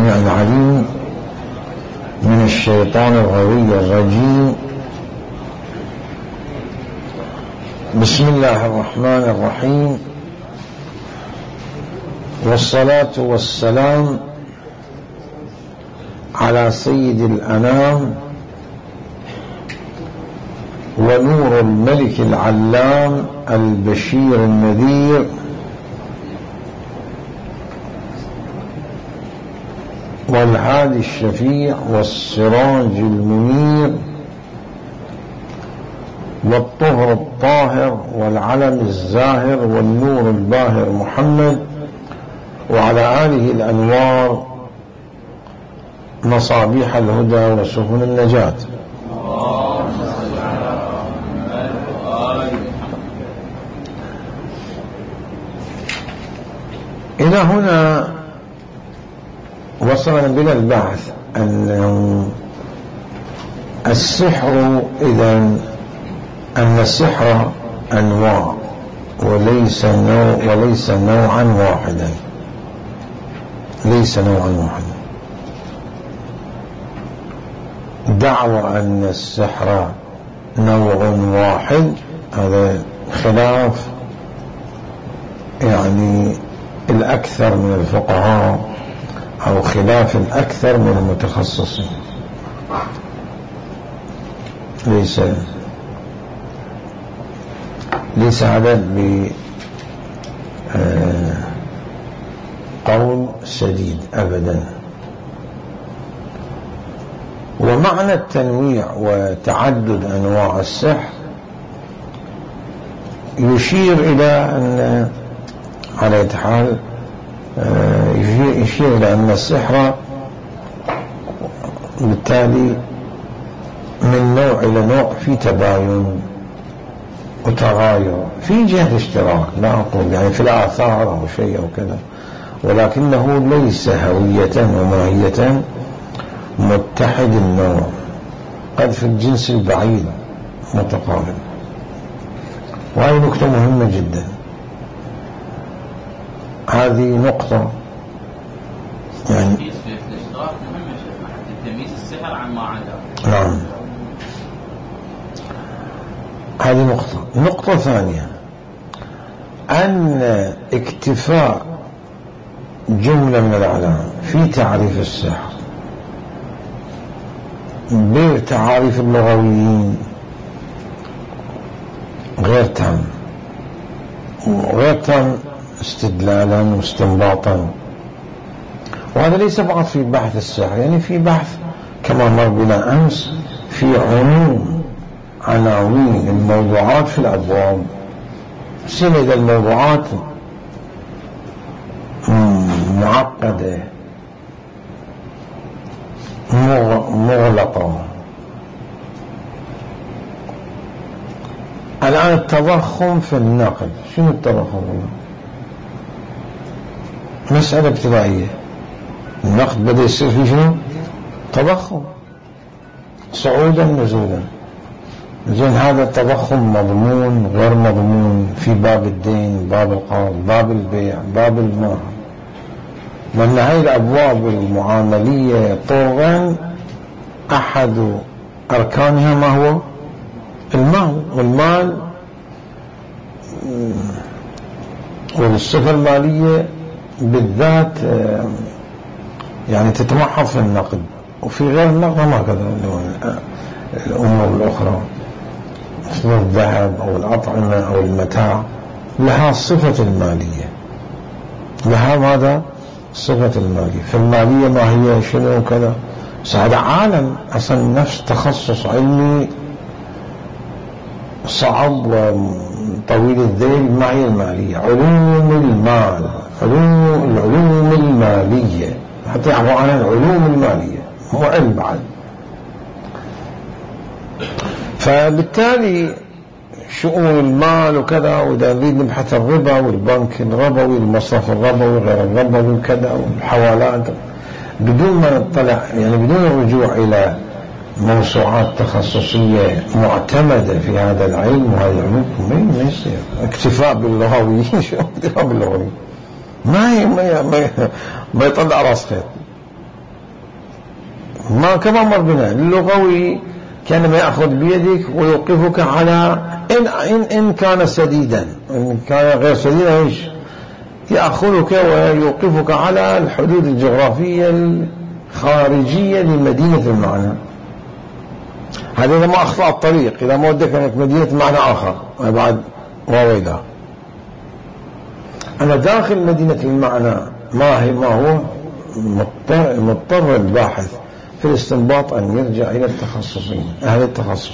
السميع العليم من الشيطان الغوي الرجيم. بسم الله الرحمن الرحيم، والصلاة والسلام على سيد الأنام ونور الملك العلام البشير النذير والهادي الشفيع والسراج المنير والطهر الطاهر والعلم الزاهر والنور الباهر محمد وعلى آله الأنوار مصابيح الهدى وسفن النجاة. إلى هنا وصلنا بنا البحث أن السحر أن السحر أنواع وليس نوعا واحدا، ليس نوعا واحدا. دعوى أن السحر نوع واحد هذا خلاف الأكثر من الفقهاء أو خلاف الأكثر من المتخصصين. ليس هذا بقول سديد أبدا. ومعنى التنويع وتعدد أنواع السحر يشير إلى أن على حال يشير إلى أن السحر بالتالي من نوع إلى نوع في تباين وتغاير في جهة اشتراك، لا أقول في الآثار أو شيء أو كذا، ولكنه ليس هوية وماهية متحد النوع، قد في الجنس البعيد متقارب. وهذه نقطة مهمة جدا. هذه نقطة تمييز السحر عن ما عدا. نعم، هذه نقطة ثانية، أن اكتفاء جملة من العلماء في تعريف السحر بتعاريف اللغويين غير تام استدلالا واستنباطا. وهذا ليس فقط في بحث السحر، في بحث كما مر بنا أمس في عموم عناوين الموضوعات في الأبواب. سند الموضوعات معقدة مغلقة. الآن التضخم في النقد، شنو التضخم؟ مسألة ابتدائية. النقد بدأ يصير في شنو؟ تضخم، صعودا نزولا. زين، هذا التضخم مضمون غير مضمون في باب الدين، باب القرض، باب البيع، باب المال. لأن هذه الأبواب المعاملية طرا أحد أركانها ما هو؟ المال. والمال والصفة المالية بالذات تتمحض في النقد، وفي غير النقد ما كذا الأمور الأخرى مثل الذهب أو الأطعمة أو المتاع لها صفة المالية، لها ماذا؟ صفة المالية. فالمالية ما هي شنو كذا. هذا عالم أصلا نفس تخصص علمي صعب وطويل الذيل. ما هي المالية؟ علوم المال، العلوم المالية، حتى يعرفوا عنها العلوم المالية، هو علم بعد. فبالتالي شؤون المال وكذا، وإذا نريد نبحث الربا والبنك الربوي، المصرف الربوي غير الربوي وكذا، والحوالات، بدون ما نطلع بدون الرجوع إلى موسوعات تخصصية معتمدة في هذا العلم وهذا العلوم، ما يصير اكتفاء باللغويين. شو اكتفاء باللغويين؟ ما يطلع راس خيط. ما كما مر بنا. اللغوي كان ما يأخذ بيدك ويوقفك على إن كان سديدا، إن كان غير سديدا إيش يأخذك ويوقفك على الحدود الجغرافية الخارجية لمدينة المعنى. هذا إذا ما أخطأ الطريق، إذا ما ودك أنك مدينة معنى آخر بعد واويدا. أنا داخل مدينة المعنى ما هو مضطر الباحث في الاستنباط أن يرجع إلى التخصصين، أهل التخصص.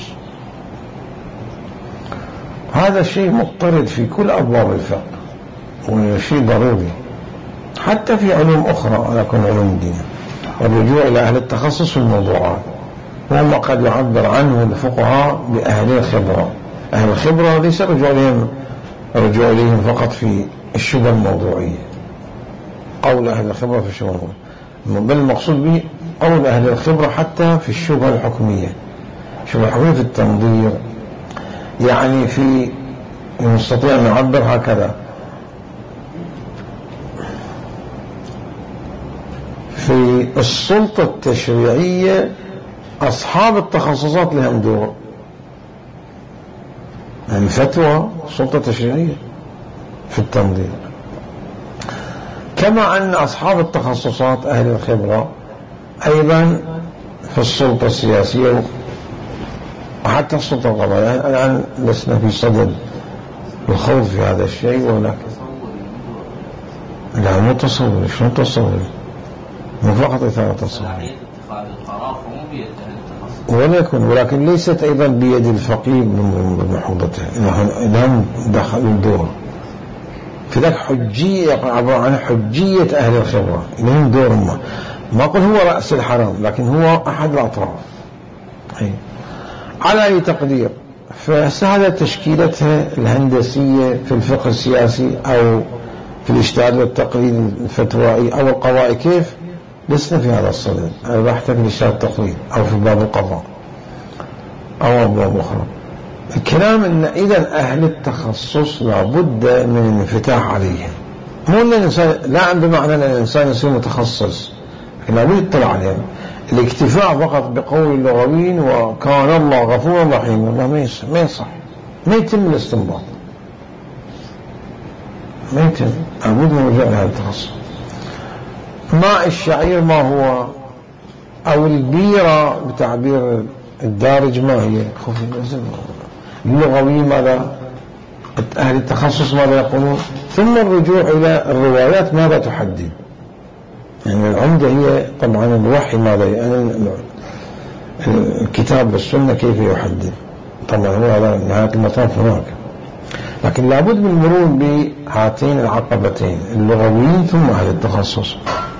هذا الشيء مضطرد في كل أبواب الفقه، وشيء ضروري حتى في علوم أخرى لكن علوم الدين، الرجوع إلى أهل التخصص في الموضوعات، وهم قد يعبر عنه الفقهاء بأهل الخبرة. أهل الخبرة ليس رجوع إليهم فقط في الشبه الموضوعية، قول أهل الخبرة في الشبه الموضوعية، بل المقصود به قول أهل الخبرة حتى في الشبه الحكمية. الشبه الحكمية في التنظير، يعني في نستطيع أن نعبر هكذا: في السلطة التشريعية أصحاب التخصصات لهم دور، يعني فتوى سلطة تشريعية في التنظير، كما أن أصحاب التخصصات أهل الخبرة أيضا في السلطة السياسية وحتى السلطة القضائية. الآن لسنا في صدد الخوض في هذا الشيء، ولكن لا مو تصور، شلون تصور؟ مو فقط إثارة تصور، ولكن ليست أيضا بيد الفقيه بمحوضته، لهم دخلوا الدور في ذلك. حجية عبارة عن حجية أهل الخبرة، لهم دور. ما أقول هو رأس الحرام، لكن هو أحد الأطراف. على أي تقدير، فسهل تشكيلتها الهندسية في الفقه السياسي أو في الاجتهاد والتقليد الفتوائي أو القضائي. كيف؟ لسنا في هذا الصدد، أنا بحث في الاجتهاد التقليد أو في باب القضاء أو أبواب أخرى. الكلام أن إذا أهل التخصص لابد من الانفتاح عليهم، مو أن الإنسان لا بمعنى أن الإنسان يصير متخصص، لكن لابد يطلع عليهم. الاكتفاء فقط بقول اللغويين وكان الله غفورا رحيما، الله ما يصح، ما يتم الاستنباط، ما يتم. لابد من رجوع لهذا التخصص. ماء الشعير ما هو، أو البيرة بتعبير الدارج ما هي، اللغويين ماذا، أهل التخصص ماذا يقولون، ثم الرجوع إلى الروايات ماذا تحدد. يعني العمدة هي طبعا الوحي ماذا، يعني الكتاب والسنة كيف يحدد، طبعا هو هذا نهاية المطاف هناك. لكن لابد من المرور بهاتين العقبتين، اللغويين ثم أهل التخصص.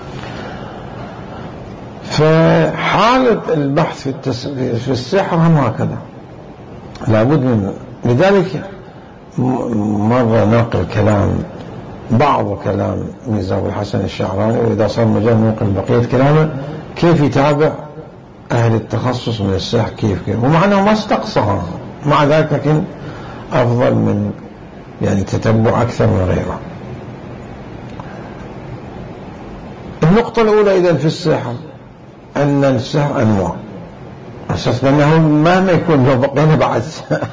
فحالة البحث في السحر هم هكذا، لابد من. لذلك مرة ناقل بعض كلام ميرزا أبو الحسن الشعراني، وإذا صار مجال ننقل بقية كلامه، كيف يتابع أهل التخصص من السحر كيف ومع أنه ما استقصها، مع ذلك لكن أفضل من يعني تتبع أكثر من غيره. النقطة الأولى إذن في السحر أن السحر أنواع، أساس أنه مهما يكون لو بقينا بعد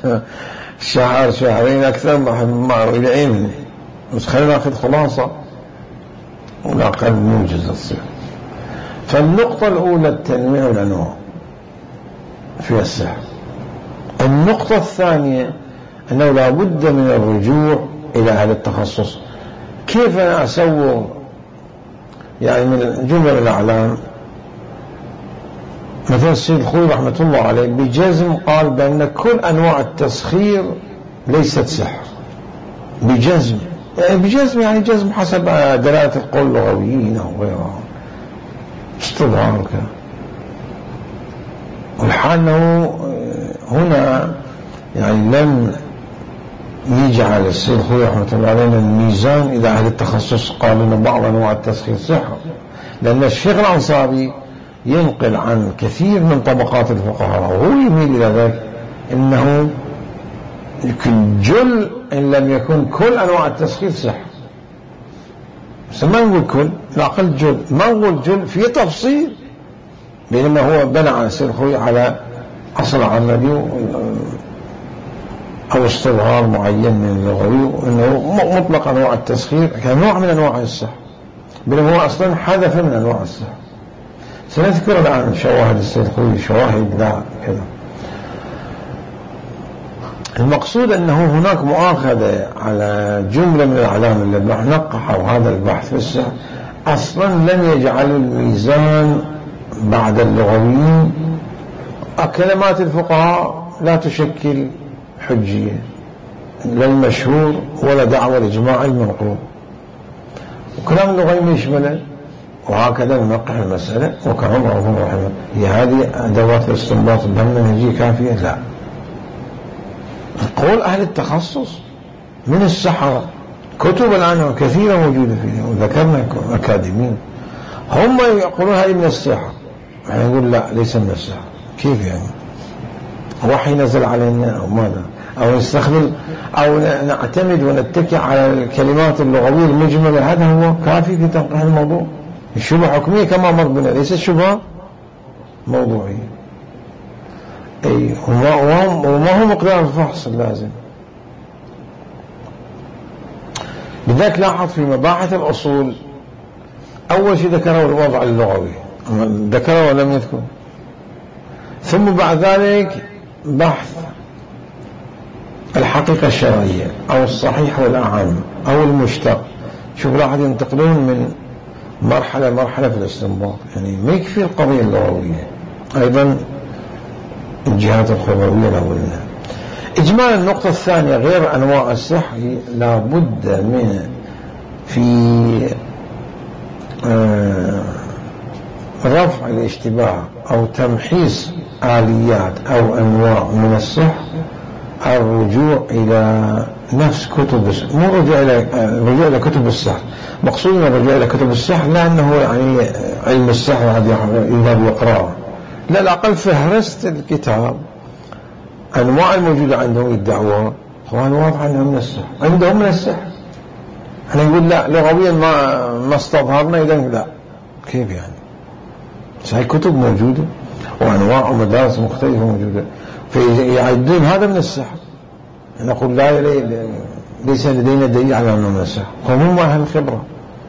شهرين أكثر ما العلم، بس خلينا ناخذ خلاصة ولا أقل موجز السحر. فالنقطة الأولى التنويع والأنواع في السحر. النقطة الثانية أنه لا بد من الرجوع إلى أهل التخصص. كيف أنا أسوغ يعني من جمل الأعلام؟ مثلا السيد الخوي رحمة الله عليه بجزم قال بأن كل أنواع التسخير ليست سحر، بجزم. يعني جزم حسب دلالة القول اللغويين أو غيرها، استظهار كذا. والحال أنه هنا يعني لم يجعل السيد الخوي رحمة الله عليه الميزان إلى أهل التخصص قال أن بعض أنواع التسخير سحر، لأن الشيخ الأنصاري ينقل عن كثير من طبقات الفقهاء وهو يميل إلى ذلك إنه يمكن جل إن لم يكن كل أنواع التسخير سحر. بس ما نقول كل، لا أقل جل، ما نقول جل في تفصيل، بينما هو بنى على السيد الخوئي على أصل عملي أو استظهار معين من اللغوي، وأنه مطلق أنواع التسخير كان نوع من أنواع السحر، بينما هو أصلا حذف من أنواع السحر. سنذكر الآن شواهد السيد الخوئي، شواهد لا كذا. المقصود أنه هناك مؤاخذة على جملة من الأعلام اللي نقحوا هذا البحث في السحر، أصلا لم يجعلوا الميزان بعد اللغويين. كلمات الفقهاء لا تشكل حجية لا المشهور ولا دعوة الإجماع المنقول، وكلام اللغوي يشمله، وهكذا ننقح المسألة. وكان الله غفور رحيم. هي هذه أدوات الاستنباط بالمنهجية كافية؟ لا. قول أهل التخصص من السحرة، كتب الآن كثيرة موجودة فيها، وذكرنا أكاديميين هم يقولون هذه من السحر، يعني يقول لا ليس من السحر. كيف يعني؟ وحي نزل علينا أو ماذا؟ أو نستخدم أو نعتمد ونتكي على الكلمات اللغوية المجملة، هذا هو كافي في تنقيح الموضوع. الشبهة حكمية كما مر بنا، ليست شبهة موضوعية. أي وما هو مقدار الفحص اللازم. لذلك لاحظ في مباحث الأصول أول شيء ذكره الوضع اللغوي، ذكره ولم يذكر، ثم بعد ذلك بحث الحقيقة الشرعية أو الصحيح والأعم أو المشتق. شوف لاحظ ينتقلون من مرحلة في الاستنباط، يعني ما يكفي القضية اللغوية، أيضا الجهات الخبرية لولنا. إجمال النقطة الثانية غير أنواع السحر لا بد من في رفع الاشتباه أو تمحيص آليات أو أنواع من السحر الرجوع إلى نفس كتب السحر، مو الرجوع إلى كتب السحر. مقصودنا الرجوع إلى كتب السحر لأنه يعني علم السحر هذا يذهب يقرأه، لا، الأقل فهرست الكتاب أنواع الموجودة عندهم الدعوة هو واضح أنها من السحر، عندهم من السحر. احنا نقول لا لغويا ما استظهرنا، إذا لا. كيف يعني؟ هاي كتب موجودة وأنواع ومدارس مختلفة موجودة، فيعدون هذا من السحر. نقول لا ليس لدينا دليل على أنه من السحر، هم أهل الخبرة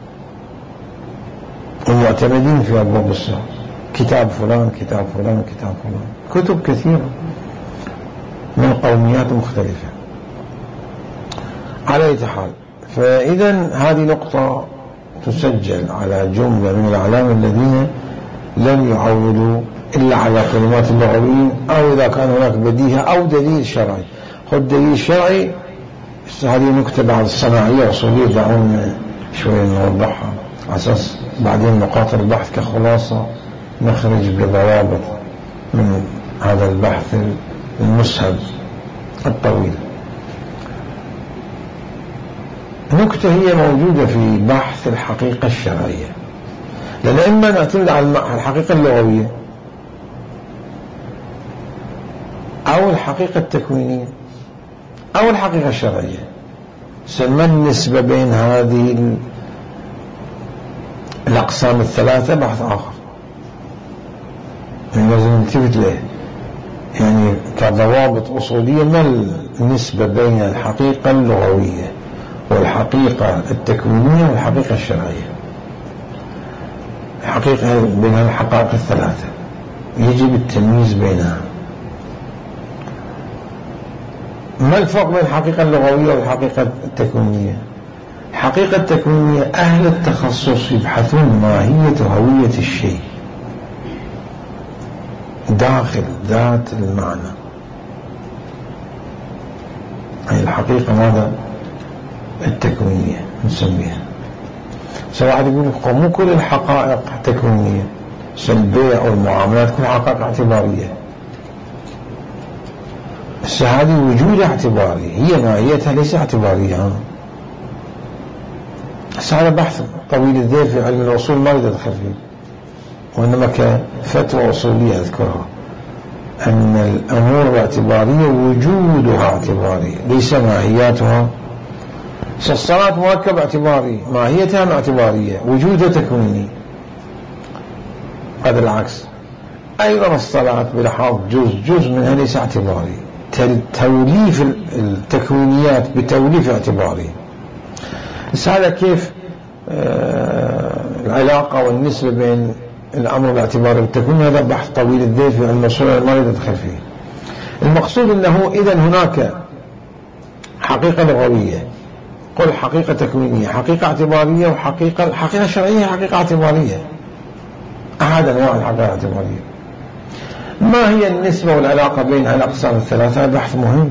ومعتمدين في أبواب السحر، كتاب فلان كتاب فلان كتاب فلان، كتب كثيرة من قوميات مختلفة. على أي حال، فإذا هذه نقطة تسجل على جملة من الأعلام الذين لم يعولوا إلا على كلمات اللغويين، أو إذا كان هناك بديهة أو دليل شرعي. خذ دليل شرعي، هذه نكتة بعض الصناعية أصولية دعونا شوية نوضحها على أساس بعدين نقاط البحث كخلاصة نخرج بضوابط من هذا البحث المسهب الطويل. نكتة هي موجودة في بحث الحقيقة الشرعية، لأن إما نعتمد على الحقيقة اللغوية أو الحقيقة التكوينية أو الحقيقة الشرعية. سمى النسبة بين هذه الأقسام الثلاثة بحث آخر، يعني لازم نلتفت له، يعني كضوابط أصولية. ما النسبة بين الحقيقة اللغوية والحقيقة التكوينية والحقيقة الشرعية؟ الحقيقة بين الحقائق الثلاثة يجب التمييز بينها. ما الفرق بين الحقيقة اللغوية والحقيقة التكوينية؟ الحقيقة التكوينية أهل التخصص يبحثون ماهية هوية الشيء داخل ذات المعنى. هي الحقيقة ماذا؟ التكوينية نسميها. سواء يقول مو كل الحقائق تكوينية، سلبية أو المعاملات كل حقائق اعتبارية. بس هذه وجود اعتباري، هي ماهيتها ليس اعتبارية. بس هذا بحث طويل الذيل في علم الأصول ما يدخل فيه، وإنما كفتوى أصولية أذكرها أن الأمور الاعتبارية وجودها اعتباري ليس ماهياتها. الصلاة مركب اعتباري، ماهيتها اعتبارية، وجودها تكويني. هذا العكس. أيضا الصلاة بلحاظ جزء منها ليس اعتباري، توليف التكوينيات بتوليف اعتباري. بس هذا كيف العلاقة والنسبة بين الأمر الاعتباري والتكوين، هذا بحث طويل الذيل في علم الأصول ما يدخل فيه. المقصود أنه إذا هناك حقيقة لغوية، قل حقيقة تكوينية، حقيقة اعتبارية، وحقيقة شرعية، حقيقة اعتبارية، أحد أنواع الحقيقة الاعتبارية. ما هي النسبة والعلاقة بين الأقسام الثلاثة؟ بحث مهم.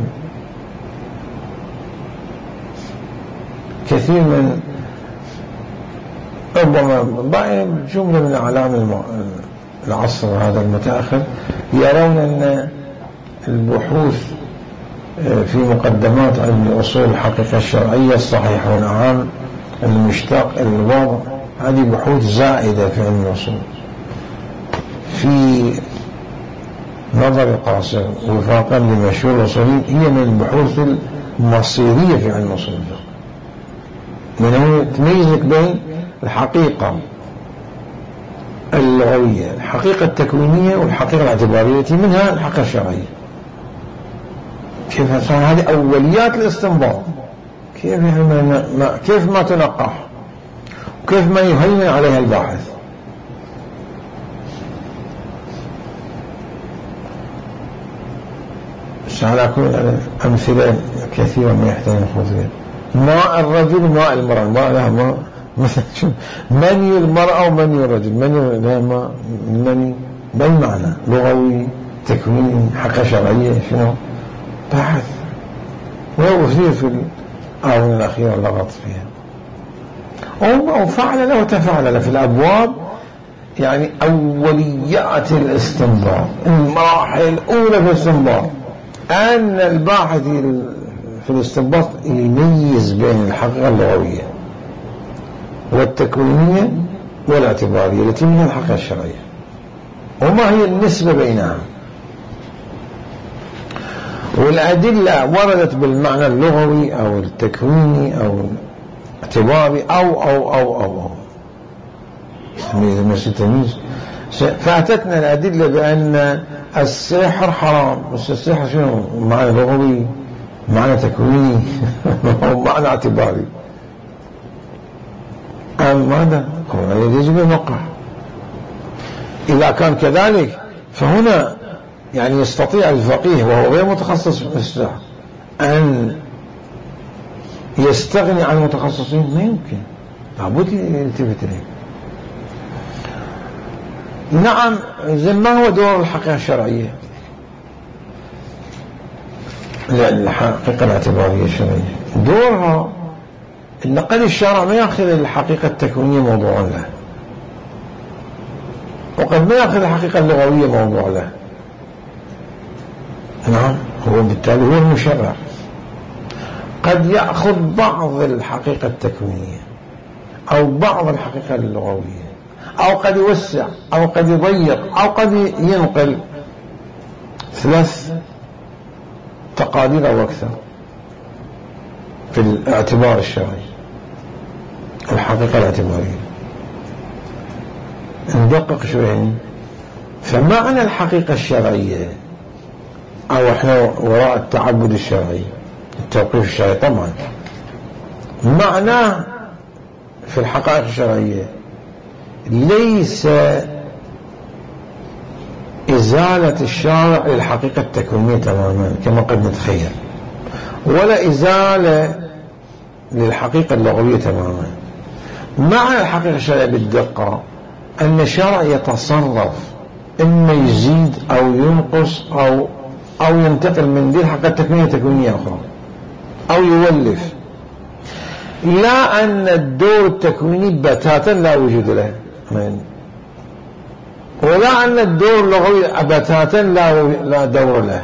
كثير من ربما جملة من أعلام العصر هذا المتأخر يرون أن البحوث في مقدمات علم أصول الحقيقة الشرعية الصحيح والعام المشتق الوضع، هذه بحوث زائدة في علم الأصول في نظر قاصر وفاقا لمشهور الأصوليين، هي من البحوث المصيرية في علم أصول الفقه، لأنه تميزك بين الحقيقة اللغوية، الحقيقة التكوينية، والحقيقة الاعتبارية، منها الحقيقة الشرعية. كيف صار هذه أوليات الاستنباط؟ كيف ما تنقح، وكيف ما يهيمن عليها الباحث. على كل أمثلة كثيرة ما يحتاج الخطير. ماء الرجل ماء المرأة، ماء لها ماء مثلا مني المرأة ومني الرجل، مني لها ماء، مني بالمعنى لغوي تكويني حقيقة شرعية، شنو بحث وهو كثير في الآونة الأخيرة لغط فيها، وفعل له وتفعل له في الأبواب، يعني أوليات الاستنباط، المراحل الأولى في الاستنباط، أن الباحث في الاستنباط يميز بين الحقيقة اللغوية والتكوينية والاعتبارية التي منها الحقيقة الشرعية، وما هي النسبة بينها، والأدلة وردت بالمعنى اللغوي أو التكويني أو الاعتباري أو تمييز. فأتتنا الأدلة بأن السحر حرام، بس السحر شنو معنى لغوي، معنى تكويني أو معنى اعتباري؟ ماذا يجب الموقع. إذا كان كذلك فهنا يعني يستطيع الفقيه وهو غير متخصص في السحر أن يستغني عن المتخصصين؟ ما يمكن، لابد يلتفت إليه. نعم، زي ما هو دور الحقيقة الشرعية، الحقيقة الاعتبارية الشرعية دورها أن قد الشرع ما يأخذ الحقيقة التكوينية موضوعا له، وقد ما يأخذ الحقيقة اللغوية موضوع له. نعم، هو بالتالي هو المشرع. قد يأخذ بعض الحقيقة التكوينية أو بعض الحقيقة اللغوية، أو قد يوسع أو قد يضيق أو قد ينقل 3 تقادير أو أكثر في الاعتبار الشرعي، الحقيقة الاعتبارية. ندقق شوي. فمعنى الحقيقة الشرعية، أو احنا وراء التعبد الشرعي التوقيف الشرعي طبعا، معناه في الحقائق الشرعية ليس إزالة الشارع للحقيقة التكوينية تماما كما قد نتخيل، ولا إزالة للحقيقة اللغوية تماما. معنى الحقيقة الشرعية بالدقة أن الشرع يتصرف، إما يزيد أو ينقص أو ينتقل من دي الحقيقة التكوينية تكوينية أخرى، أو يولف، لا أن الدور التكويني بتاتا لا وجود له، ولا أن الدور اللغوي بتاتا لا دور له.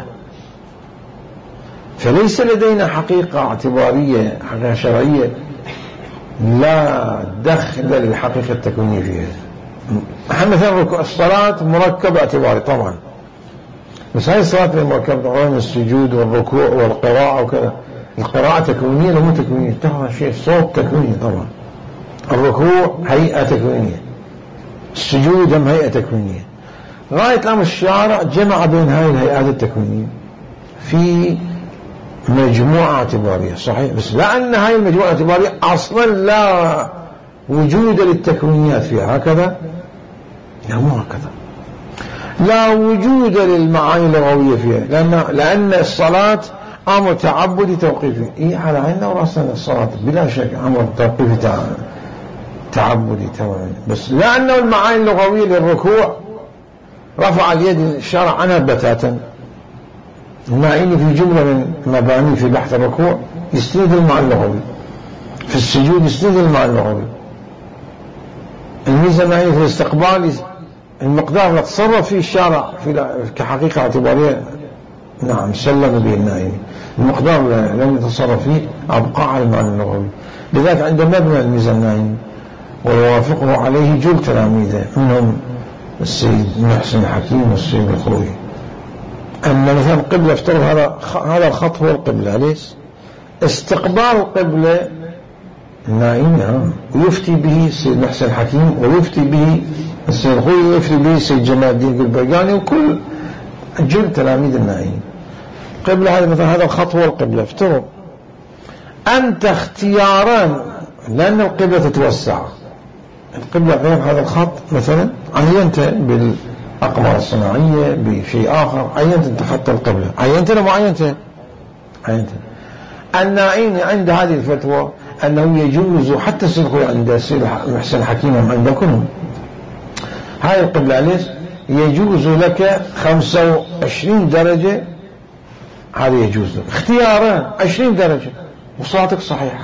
فليس لدينا حقيقة اعتبارية، حقيقة شرعية لا دخل للحقيقة التكوينية فيها. مثلا الصلاة مركب اعتباري طبعا، بس هاي الصلاة المركبة طبعا السجود والركوع والقراءة وكذا، القراءة تكوينية ولا مو تكوينية؟ طبعا شيء صوت تكويني، طبعا الركوع هيئة تكوينية، السجود هم هيئة تكوينية. غاية الأمر الشارع جمع بين هاي الهيئات التكوينية في مجموعة اعتبارية، صحيح، بس لأن هاي المجموعة الاعتبارية أصلا لا وجود للتكوينيات فيها، هكذا لا مو هكذا، لا وجود للمعاني اللغوية فيها، لأن الصلاة أمر تعبدي توقيفي، على عيننا ورأسنا الصلاة بلا شك أمر توقيفي تعبدي توقيفي، بس لأنه المعاني اللغوية للركوع رفع اليد الشرع عنها بتاتا، مع إن في جملة من مباني في بحث الركوع يستند المعنى اللغوي، في السجود يستند المعنى اللغوي. الميزة معي في الاستقبال المقدار اللي تصرف فيه الشارع كحقيقة اعتبارية، نعم سلم به النائم، المقدار لم يتصرف فيه أبقى على المعنى اللغوي. لذلك عند مبنى الميزة النائم ويوافقه عليه جل تلاميذه منهم السيد محسن الحكيم والسيد الخوي، أن مثلا القبلة افترض هذا الخط هو القبلة، ليش استقبال القبلة النائم ويفتي به السيد محسن الحكيم ويفتي به السيد الخوي ويفتي به السيد جمال الدين البرقاني وكل جل تلاميذ النائم. قبلة هذا مثلا هذا الخط هو القبلة، افترض أنت اختيارا، لأن القبلة تتوسع، القبلة غير هذا الخط مثلا عينت بالأقمار الصناعية بشيء آخر، عينت انت خط القبلة، عينت ولا ما عينت؟ عينت. النائين عند هذه الفتوى أنه يجوز حتى السيد عند السيد محسن حكيم عندكم هاي القبلة ليش يجوز لك 25 درجة، هذا يجوز لك اختيارا 20 درجة وصلاتك صحيحة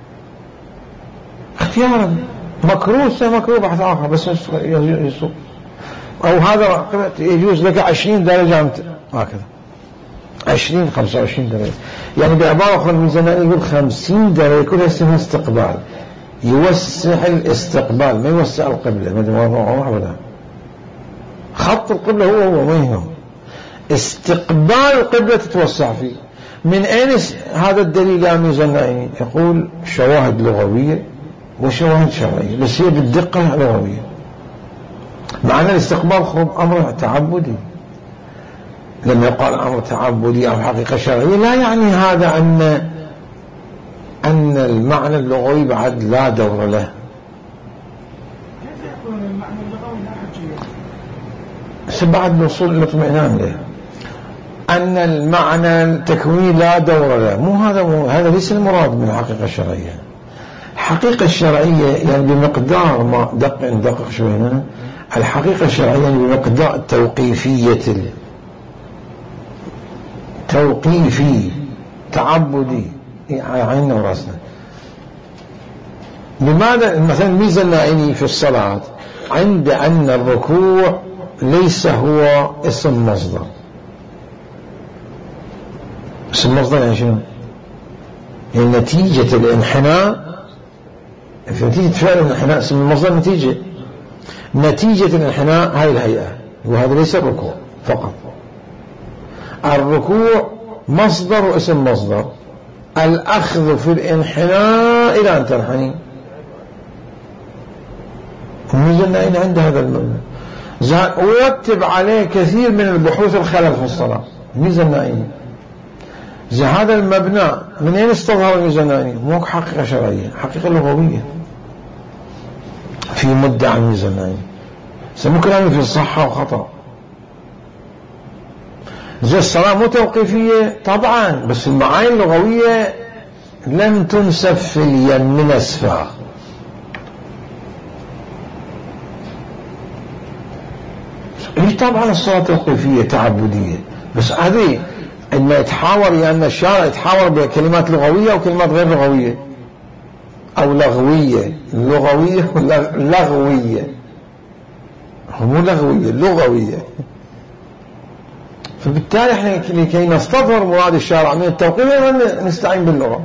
اختيارا، مكروه بحث آخر بس يسوق، أو هذا يجوز لك 20 درجة هكذا 20 25 درجة، يعني بعبارة أخرى الميزان يقول 50 درجة كلها اسمها استقبال، يوسع الاستقبال ما يوسع القبلة، ما ولا خط القبلة هو ما هو استقبال القبلة تتوسع فيه. من أين هذا الدليل يا ميزان؟ يقول شواهد لغوية وشواهد شرعية، بس هي بالدقة لغوية. معنى الاستقبال خب أمر تعبدي، لما يقال أمر تعبدي أو حقيقة شرعية لا يعني هذا أن المعنى اللغوي بعد لا دور له. كيف يكون المعنى اللغوي لا حجية؟ سبعد الوصول إلى اطمئنان له أن المعنى التكويني لا دور له، هذا ليس المراد من الحقيقة الشرعية. الحقيقة الشرعية يعني بمقدار ما ندقق شوي هنا، الحقيقة الشرعية يعني بمقدار توقيفي تعبدي على عيننا وراسنا. لماذا مثلا الميزة النائمي في الصلاة عند أن الركوع ليس هو اسم مصدر؟ اسم مصدر يعني شنو؟ يعني نتيجة الانحناء، في نتيجة فعل الانحناء اسم المصدر نتيجة الانحناء هاي الهيئة، وهذا ليس الركوع فقط. الركوع مصدر واسم مصدر، الأخذ في الانحناء إلى أن تنحني. الميزة أين عند هذا المبنى ورتب عليه كثير من البحوث الخلل في الصلاة. الميزة النائية هذا المبنى من أين استظهر الميزة النائية؟ مو حقيقة شرعية، حقيقة لغوية في مدعى الميزة النائية. سمو كلامي في الصحة وخطأ. الصلاة مو توقيفية طبعا، بس المعاني اللغوية لم تنسب في اليم نسفا. هي طبعا الصلاة توقيفية تعبدية، بس هذه عندما يتحاور يعني الشارع يتحاور بكلمات لغوية وكلمات غير لغوية أو لغوية لغوية مو لغوية لغوية. فبالتالي احنا لكي نستظهر مراد الشارع من التوقيف نستعين باللغة.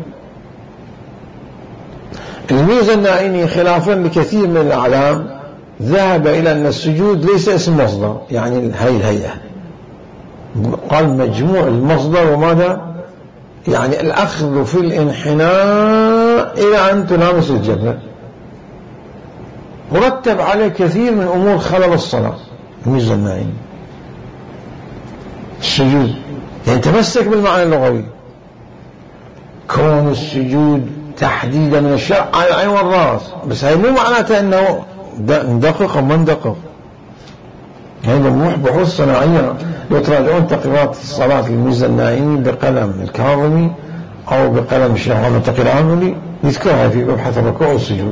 الميزة النائيني خلافا لكثير من الأعلام ذهب إلى أن السجود ليس اسم مصدر، يعني هاي الهيئة، قال مجموع المصدر وماذا يعني الأخذ في الانحناء إلى أن تلامس الجبهة، مرتب عليه كثير من أمور خلل الصلاة. الميزة النائيني السجود يعني تمسك بالمعنى اللغوي. كون السجود تحديدا من الشرع على العين والرأس، بس هاي مو معناته انه ندقق او ما ندقق. هذا مو بحوث صناعية. لو تراجعون تقريرات الصلاة الميزة النائمي بقلم الكاظمي او بقلم الشيخ محمد تقي العاملي يذكرها في مبحث الركوع والسجود،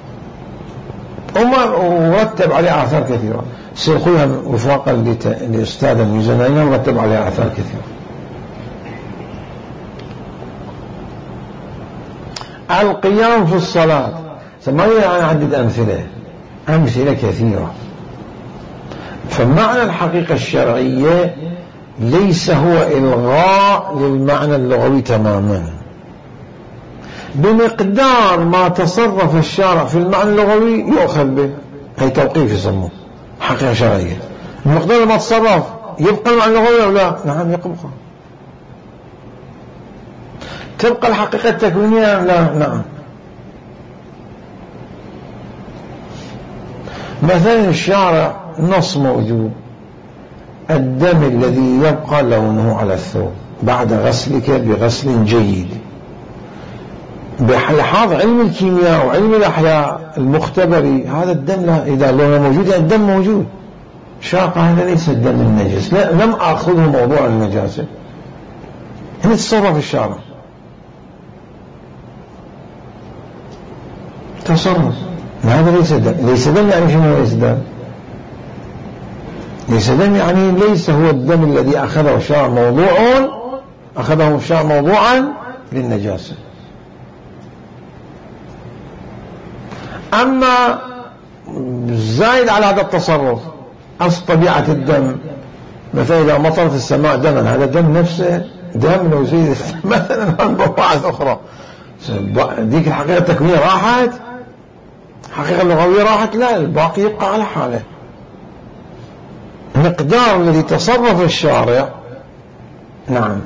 ورتب عليه آثار كثيرة. سيخوها وفاقا لأستاذ الميزة النائمي ورتب عليه آثار كثيرة. القيام في الصلاة ما أنا أعدد أمثلة كثيرة. فمعنى الحقيقة الشرعية ليس هو إلغاء للمعنى اللغوي تماما، بمقدار ما تصرف الشارع في المعنى اللغوي يؤخذ به. هي توقيف يسموه حقيقة شرعية. بمقدار ما تصرف يبقى المعنى اللغوي أو لا؟ نعم يبقى. تبقى الحقيقة التكوينية؟ لا. نعم. مثلا الشارع نص موجود: الدم الذي يبقى لونه على الثوب بعد غسلك بغسل جيد. بلحاظ علم الكيمياء وعلم الأحياء المختبري هذا الدم إذا لونه موجود يعني الدم موجود. شاقة هذا ليس الدم النجس. لا، لم أخذه موضوع النجاسة. هنا تصرف الشارع، تصرف. هذا ليس دم. ليس دم يعني شنو ليس دم؟ ليس دم يعني ليس هو الدم الذي أخذه الشارع موضوعا للنجاسة. أما زايد على هذا التصرف أصل طبيعة الدم، مثلا إذا مطرت السماء دما، هذا دم نفسه دم. لو زيد مثلا مباعث أخرى، ديك الحقيقة التكوينية راحت، الحقيقة اللغوية راحت، لا، الباقي يبقى على حاله. المقدار الذي تصرف الشارع، نعم،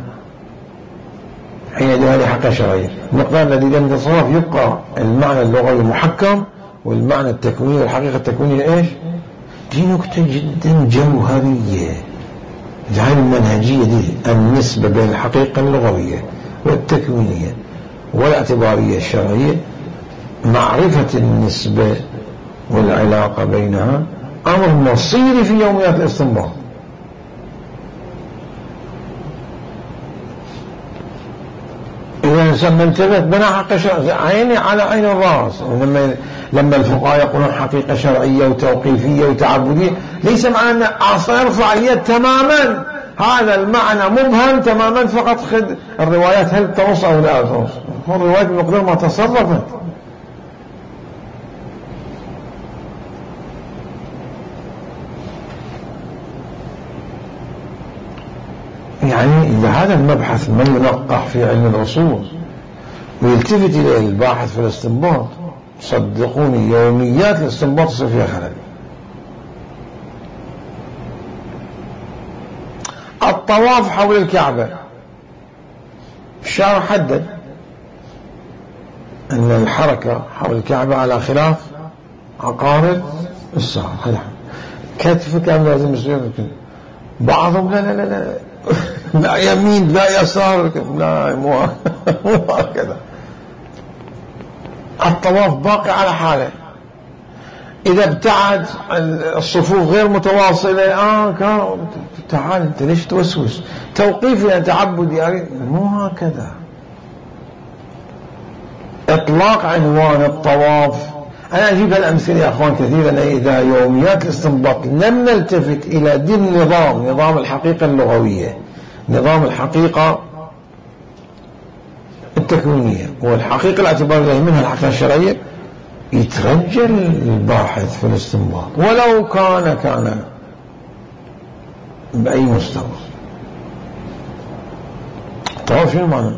حين هذه حقيقة شرعية. المقدار الذي لم يتصرف يبقى المعنى اللغوي محكم، والمعنى التكويني والحقيقة التكوينية إيش؟ دي نكتة جدا جوهرية. هذه المنهجية دي، النسبة بين الحقيقة اللغوية والتكوينية والاعتبارية الشرعية، معرفة النسبة والعلاقة بينها أمر مصيري في يوميات الاستنباط. إذا الإنسان انتبه بنى حقيقة شرعية، عيني على عين الرأس. لما الفقهاء يقولون حقيقة شرعية وتوقيفية وتعبدية، ليس معنى أن يرفع اليد تماما، هذا المعنى مبهم تماما. فقط خذ الروايات هل تنص أو لا تنص، هو الروايات بمقدار ما تصرفت. يعني إذا هذا المبحث من ينقح في علم الأصول ويلتفت إليه الباحث في الاستنباط، صدقوني يوميات الاستنباط يصير فيها خلل. الطواف حول الكعبة، الشارع حدد أن الحركة حول الكعبة على خلاف عقارب الساعة. كتفك أم لازم يصير بعضهم لا لا لا لا لا يمين لا يسار، لا مو هكذا. الطواف باقي على حاله. إذا ابتعد الصفوف غير متواصلة، تعال أنت ليش توسوس؟ توقيفي تعبدي يعني مو هكذا. إطلاق عنوان الطواف، أنا أجيب الأمثلة يا أخوان كثيرا. إذا يوميات الاستنباط لم نلتفت إلى دي النظام، نظام الحقيقة اللغوية، نظام الحقيقة التكوينية والحقيقة الاعتبارية، منها الحقيقة الشرعية، يترجل الباحث في الاستنباط ولو كان بأي مستوى. طبعا شنو معنى؟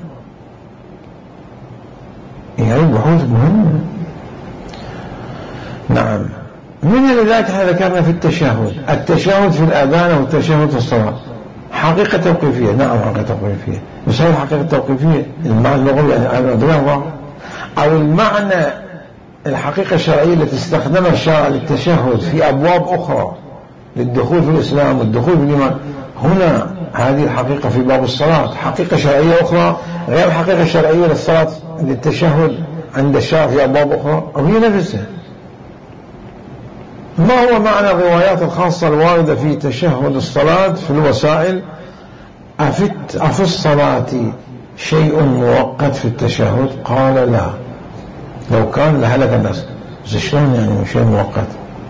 يعني بحوث مهمة. نعم. من لذلك احنا ذكرنا في التشهد في الأذان والتشهد في الصلاة حقيقة توقيفية. نعم حقيقة توقيفية. مش هي الحقيقة التوقيفية المعنى اللغوي يعني أو المعنى الحقيقة الشرعية التي استخدمها الشارع للتشهد في أبواب أخرى للدخول في الإسلام والدخول في الإيمان، هنا هذه الحقيقة في باب الصلاة، حقيقة شرعية أخرى غير الحقيقة الشرعية للصلاة للتشهد عند الشرع في أبواب أخرى، أو هي نفسها. ما هو معنى الروايات الخاصة الواردة في تشهد الصلاة في الوسائل؟ أفي الصلاة شيء مؤقت في التشهد؟ قال لا، لو كان لهلك الناس. شلون يعني شيء مؤقت؟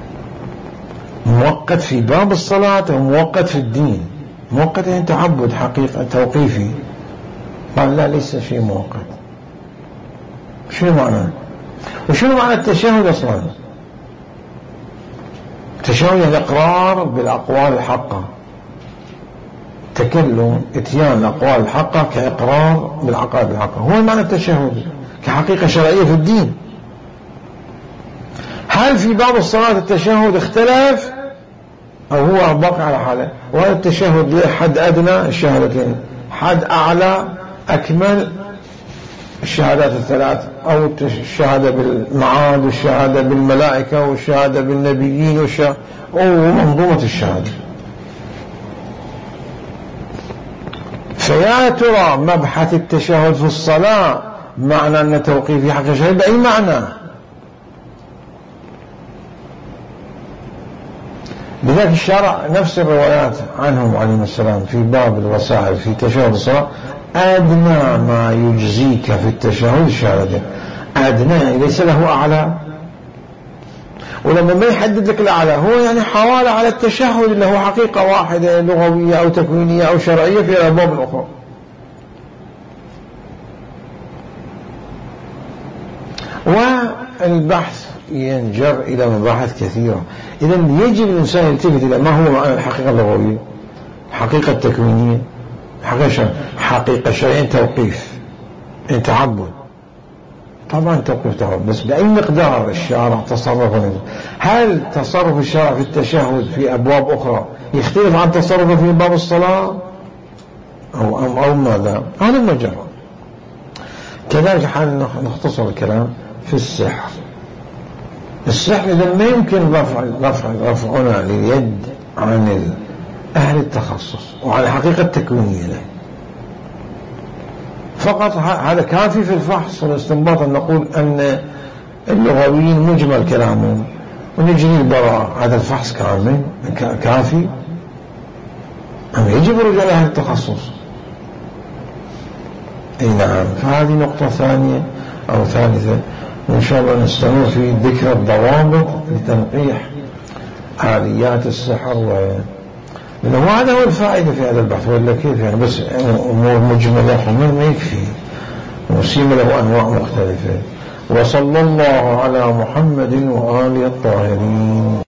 مؤقت في باب الصلاة ومؤقت في الدين. مؤقت يعني تعبد حقيقة توقيفي. قال لا، ليس شيء مؤقت. شنو معنى؟ وشنو معنى التشهد أصلا؟ التشهد يعني الإقرار بالأقوال الحقة، تكلم اتيان الأقوال الحقة كإقرار بالعقائد الحقة، هو معنى التشهد كحقيقة شرعية في الدين. هل في باب الصلاة التشهد اختلف أو هو باقي على حاله؟ وهذا التشهد له حد أدنى الشهادتين، حد أعلى أكمل الشهادات الثلاث، أو الشهادة بالمعاد والشهادة بالملائكة والشهادة بالنبيين ومنظومة الشهادة. فيا ترى مبحث التشهد في الصلاة معنى أن توقيفي حق الشهادة بأي معنى؟ لذلك الشرع نفس الروايات عنهم عليهم السلام في باب الوسائل في تشهد الصلاة أدنى ما يجزيك في التشهد الشهادة، أدنى ليس له أعلى. ولما ما يحدد لك الأعلى هو يعني حوالة على التشهد اللي هو حقيقة واحدة لغوية أو تكوينية أو شرعية في الأبواب الأخرى. والبحث ينجر إلى مباحث كثيرة. إذن يجب الإنسان يلتفت إلى ما هو معنى الحقيقة اللغوية، الحقيقة التكوينية، حقيقة شرعية، توقيف تعبد. طبعا توقيف تعبد، بس بأي مقدار الشارع تصرف. هل تصرف الشارع في التشهد في أبواب أخرى يختلف عن تصرفه في باب الصلاة أو ماذا؟ هذا المجرد. كذلك حال نختصر الكلام في السحر. السحر إذا ما يمكن رفعنا لليد عن أهل التخصص وعن الحقيقة التكوينية له فقط. هذا كافي في الفحص والاستنباط أن نقول أن اللغويين مجمل كلامهم ونجري البراءة. هذا الفحص كامل كافي أم يجب رجوع أهل التخصص؟ أي نعم. فهذه نقطة ثانية أو ثالثة، وإن شاء الله نستمر في ذكر الضوابط لتنقيح آليات السحر لأنه هذا هو الفائدة في هذا البحث. ولا كيف يعني بس أمور مجملة ما يكفي، وسيم له أنواع مختلفة. وصلى الله على محمد وآله الطاهرين.